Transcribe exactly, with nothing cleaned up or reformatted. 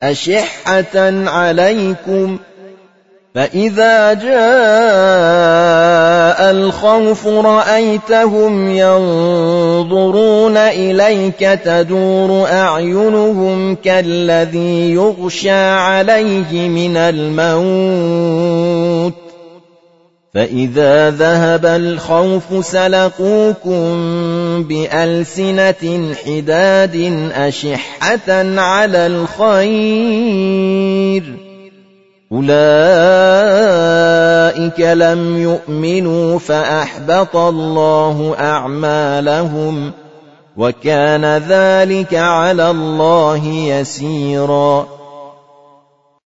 أشحة عليكم فإذا جاء الخوف رأيتهم ينظرون إليك تدور أعينهم كالذي يغشى عليه من الموت فإذا ذهب الخوف سلقوكم بألسنة حداد أشحة على الخير أولئك لم يؤمنوا فأحبط الله أعمالهم وكان ذلك على الله يسيرا